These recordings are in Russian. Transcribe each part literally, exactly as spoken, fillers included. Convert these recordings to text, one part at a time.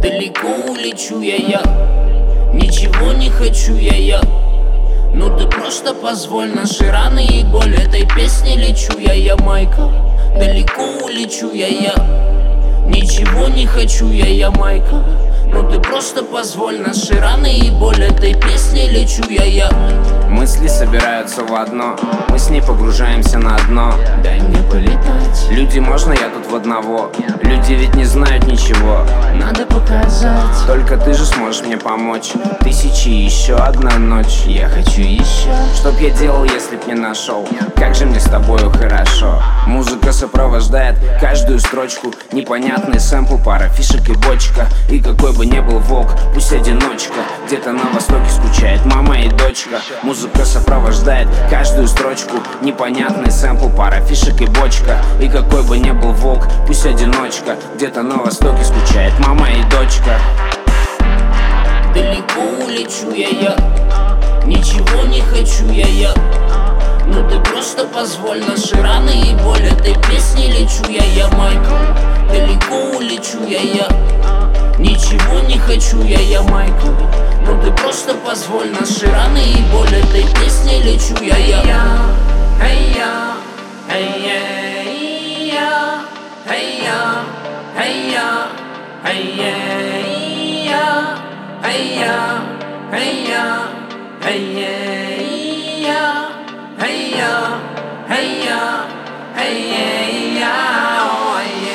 Далеко улечу я, я ничего не хочу я, я Ну ты просто позволь, наши раны и боль этой песни лечу я, я Майка. Далеко улечу я, я ничего не хочу я, я Майка. Ну ты просто позволь, наши раны и боль этой песни лечу я, я Мысли собираются в одно, мы с ней погружаемся на дно. Дай мне полетать. Люди, можно я тут в одного? Люди ведь не знают ничего. Надо показать. Только ты же сможешь мне помочь. Тысячи и еще одна ночь. Я хочу еще. Что б я делал, если б не нашел? Как же мне с тобою хорошо. Музыка сопровождает каждую строчку. Непонятный сэмпл, пара фишек и бочка. И какой бы ни был волк, пусть одиночка. Где-то на востоке скучает мама и дочка. Музыка сопровождает каждую строчку. Непонятный сэмпл, пара фишек и бочка. И какой бы ни был волк, пусть одиночка. Где-то на востоке скучает мама и дочка. Далеко улечу я, я ничего не хочу я, я Ну ты просто позволь, наши раны и боль этой песни лечу я, я Майка. Далеко улечу я, я ничего не хочу я, я Майка. Ну ты просто позволь, наши раны и боль этой песни лечу я, я Эй я, эй я, эй я, эй я, эй я, эй я, эй я, эй я, эй я, эй я, эй я, эй я, эй я.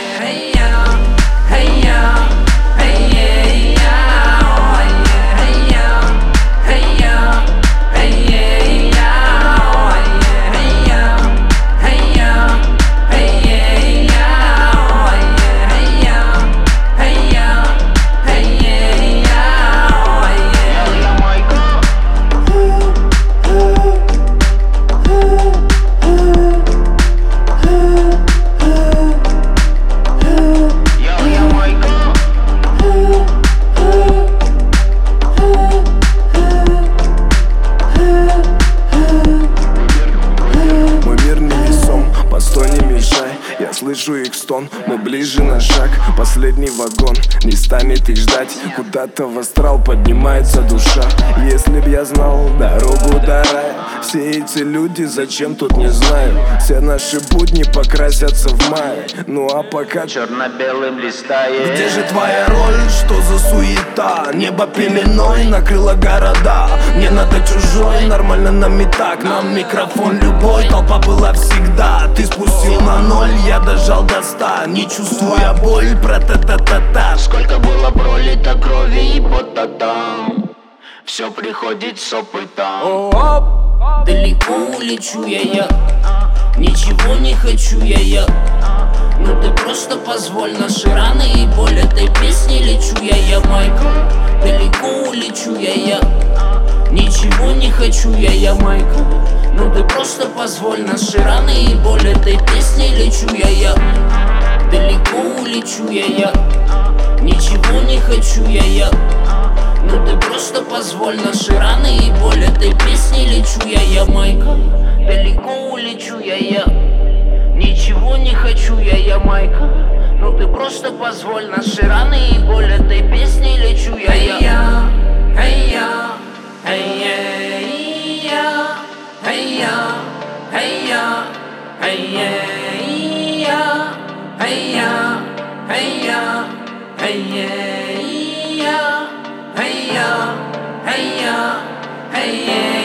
Я слышу их стон, мы ближе на шаг. Последний вагон не станет их ждать. Куда-то в астрал поднимается душа. Если б я знал дорогу до рая, все эти люди зачем тут не знаю. Все наши будни покрасятся в мае. Ну а пока черно-белым листает. Где же твоя роль? Что за суета? Небо пеленой накрыло города. Мне надо чужой, нормально нам и так. Нам микрофон любой, толпа была всегда. Ты спустил на ноль, я дожал до ста. Не чувствуя боль, про-та-та-та-та. Сколько было пролито крови и пота там. Все приходит с опытом. Далеко улечу я, я ничего не хочу я, я Ну ты просто позволь, наши раны и боль этой песни лечу я, я Майка. Далеко улечу я, я ничего не хочу я, я Майка. Ну ты просто позволь, наши раны и боль этой песни лечу я, я Далеко улечу я, я ничего не хочу я, я Ну ты просто позволь, наши раны и боль этой песни лечу я, я Майка. Далеко улечу я, я ничего не хочу я, я Майка. Ну ты просто позволь, наши раны и боль этой песни лечу я, я Эй я, эй я, эй я, эй я, эй я, эй я, эй я, эй я, эй я, эй я, эй я, эй я, эй я.